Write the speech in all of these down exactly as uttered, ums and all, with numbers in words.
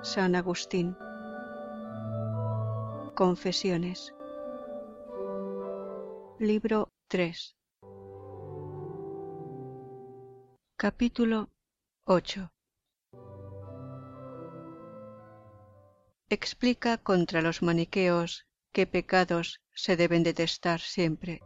San Agustín. Confesiones. Libro tres. Capítulo ocho. Explica contra los maniqueos qué pecados se deben detestar siempre.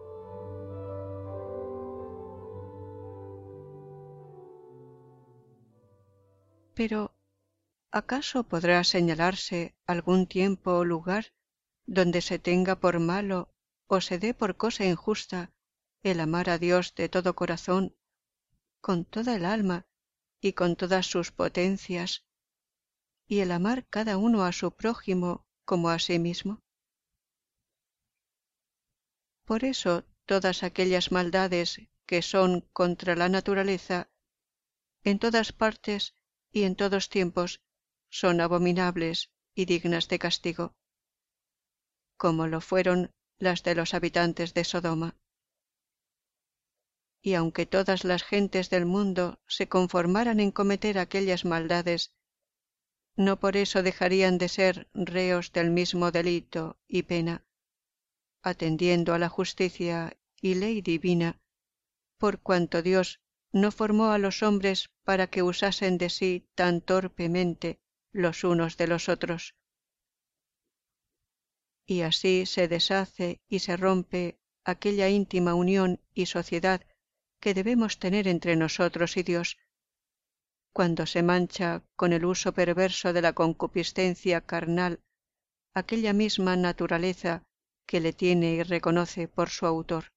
Pero, ¿acaso podrá señalarse algún tiempo o lugar donde se tenga por malo o se dé por cosa injusta el amar a Dios de todo corazón, con toda el alma y con todas sus potencias, y el amar cada uno a su prójimo como a sí mismo? Por eso todas aquellas maldades que son contra la naturaleza, en todas partes y en todos tiempos, son abominables y dignas de castigo, como lo fueron las de los habitantes de Sodoma. Y aunque todas las gentes del mundo se conformaran en cometer aquellas maldades, no por eso dejarían de ser reos del mismo delito y pena, atendiendo a la justicia y ley divina, por cuanto Dios no formó a los hombres para que usasen de sí tan torpemente los unos de los otros. Y así se deshace y se rompe aquella íntima unión y sociedad que debemos tener entre nosotros y Dios, cuando se mancha con el uso perverso de la concupiscencia carnal aquella misma naturaleza que le tiene y reconoce por su autor.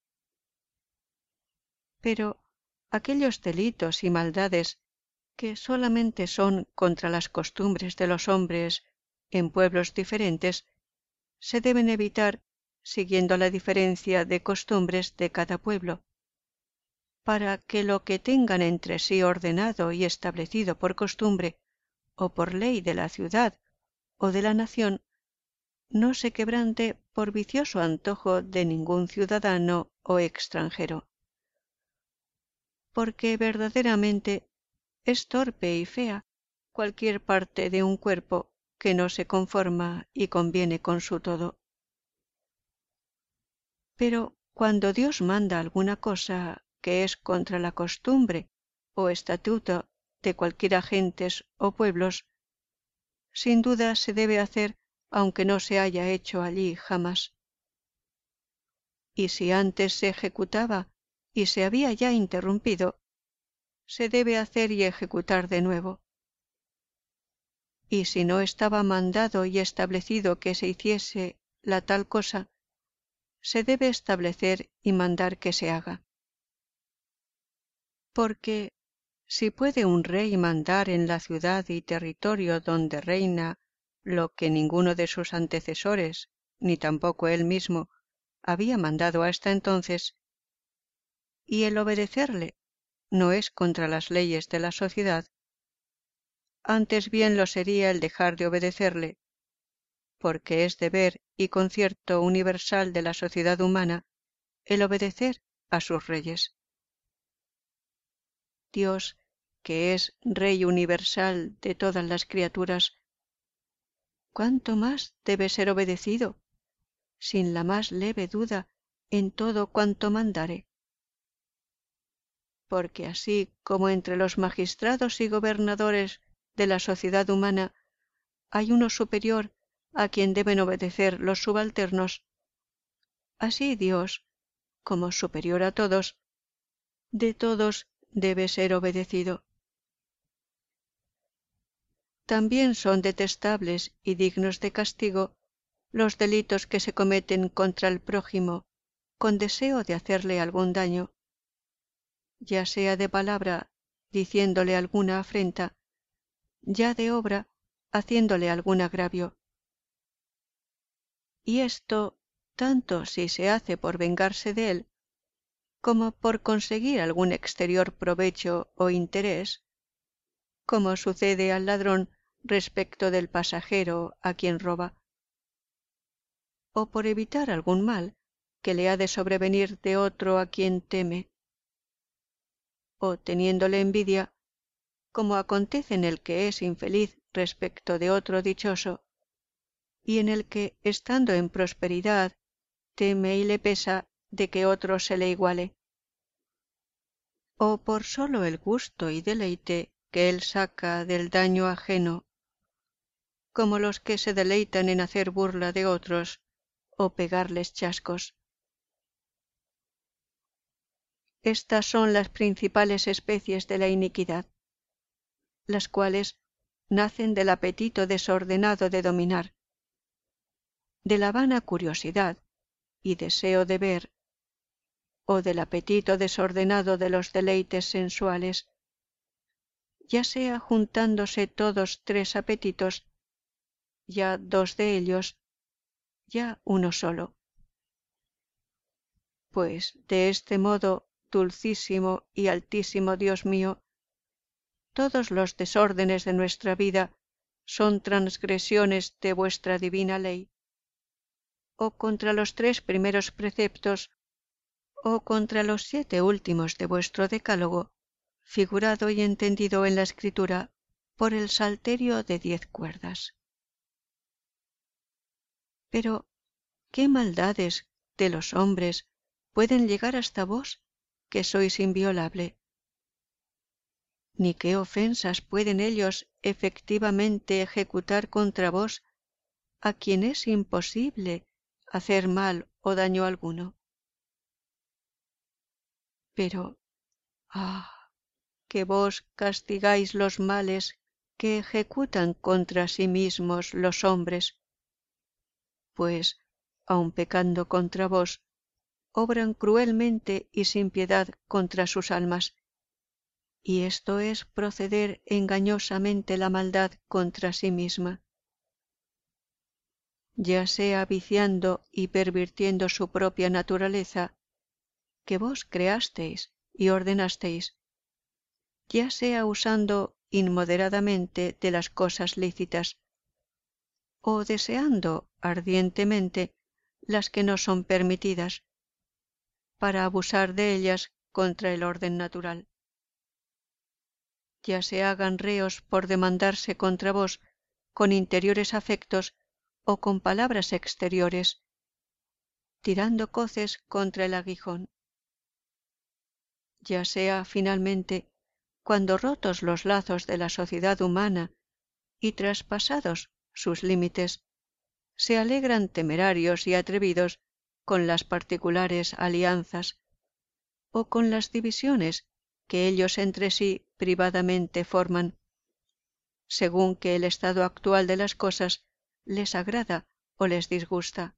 Pero aquellos delitos y maldades que solamente son contra las costumbres de los hombres en pueblos diferentes, se deben evitar siguiendo la diferencia de costumbres de cada pueblo, para que lo que tengan entre sí ordenado y establecido por costumbre o por ley de la ciudad o de la nación, no se quebrante por vicioso antojo de ningún ciudadano o extranjero. Porque verdaderamente es torpe y fea cualquier parte de un cuerpo que no se conforma y conviene con su todo. Pero cuando Dios manda alguna cosa que es contra la costumbre o estatuto de cualquiera gentes o pueblos, sin duda se debe hacer aunque no se haya hecho allí jamás. Y si antes se ejecutaba y se había ya interrumpido, se debe hacer y ejecutar de nuevo. Y si no estaba mandado y establecido que se hiciese la tal cosa, se debe establecer y mandar que se haga. Porque si puede un rey mandar en la ciudad y territorio donde reina lo que ninguno de sus antecesores, ni tampoco él mismo, había mandado hasta entonces, y el obedecerle no es contra las leyes de la sociedad, antes bien lo sería el dejar de obedecerle, porque es deber y concierto universal de la sociedad humana el obedecer a sus reyes. Dios, que es Rey universal de todas las criaturas, ¿cuánto más debe ser obedecido, sin la más leve duda, en todo cuanto mandare? Porque así como entre los magistrados y gobernadores de la sociedad humana hay uno superior a quien deben obedecer los subalternos, así Dios, como superior a todos, de todos debe ser obedecido. También son detestables y dignos de castigo los delitos que se cometen contra el prójimo con deseo de hacerle algún daño, ya sea de palabra diciéndole alguna afrenta, ya de obra haciéndole algún agravio. Y esto tanto si se hace por vengarse de él, como por conseguir algún exterior provecho o interés, como sucede al ladrón respecto del pasajero a quien roba, o por evitar algún mal que le ha de sobrevenir de otro a quien teme, o teniéndole envidia, como acontece en el que es infeliz respecto de otro dichoso, y en el que, estando en prosperidad, teme y le pesa de que otro se le iguale, o por sólo el gusto y deleite que él saca del daño ajeno, como los que se deleitan en hacer burla de otros o pegarles chascos. Estas son las principales especies de la iniquidad, las cuales nacen del apetito desordenado de dominar, de la vana curiosidad y deseo de ver, o del apetito desordenado de los deleites sensuales, ya sea juntándose todos tres apetitos, ya dos de ellos, ya uno solo. Pues de este modo, dulcísimo y altísimo Dios mío, todos los desórdenes de nuestra vida son transgresiones de vuestra divina ley, o contra los tres primeros preceptos, o contra los siete últimos de vuestro decálogo, figurado y entendido en la Escritura por el salterio de diez cuerdas. Pero, ¿qué maldades de los hombres pueden llegar hasta vos, que sois inviolable? Ni qué ofensas pueden ellos efectivamente ejecutar contra vos, a quien es imposible hacer mal o daño alguno. Pero, ah, que vos castigáis los males que ejecutan contra sí mismos los hombres, pues, aun pecando contra vos, obran cruelmente y sin piedad contra sus almas, y esto es proceder engañosamente la maldad contra sí misma, ya sea viciando y pervirtiendo su propia naturaleza, que vos creasteis y ordenasteis, ya sea usando inmoderadamente de las cosas lícitas, o deseando ardientemente las que no son permitidas, para abusar de ellas contra el orden natural. Ya se hagan reos por demandarse contra vos con interiores afectos o con palabras exteriores, tirando coces contra el aguijón. Ya sea finalmente cuando rotos los lazos de la sociedad humana y traspasados sus límites, se alegran temerarios y atrevidos con las particulares alianzas o con las divisiones que ellos entre sí privadamente forman, según que el estado actual de las cosas les agrada o les disgusta.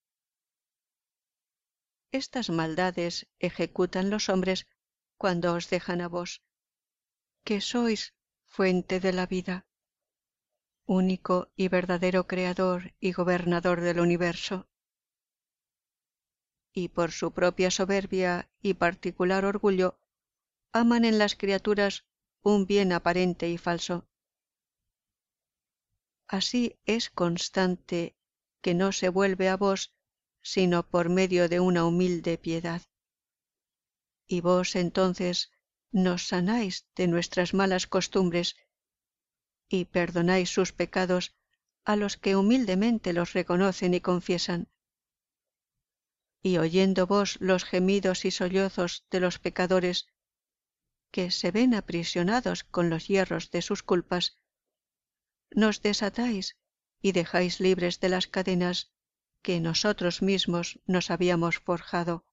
Estas maldades ejecutan los hombres cuando os dejan a vos, que sois fuente de la vida, único y verdadero creador y gobernador del universo, y por su propia soberbia y particular orgullo aman en las criaturas un bien aparente y falso. Así es constante que no se vuelve a vos sino por medio de una humilde piedad. Y vos entonces nos sanáis de nuestras malas costumbres y perdonáis sus pecados a los que humildemente los reconocen y confiesan. Y oyendo vos los gemidos y sollozos de los pecadores, que se ven aprisionados con los hierros de sus culpas, nos desatáis y dejáis libres de las cadenas que nosotros mismos nos habíamos forjado.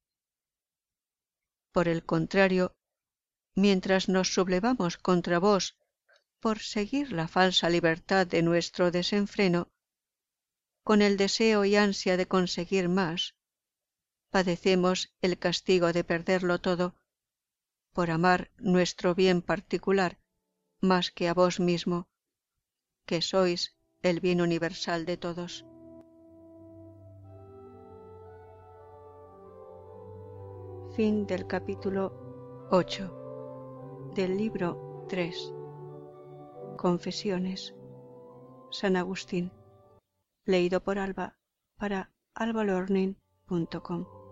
Por el contrario, mientras nos sublevamos contra vos por seguir la falsa libertad de nuestro desenfreno, con el deseo y ansia de conseguir más, padecemos el castigo de perderlo todo, por amar nuestro bien particular más que a vos mismo, que sois el bien universal de todos. Fin del capítulo ocho del libro tres. Confesiones. San Agustín. Leído por Alba para alba learning punto com.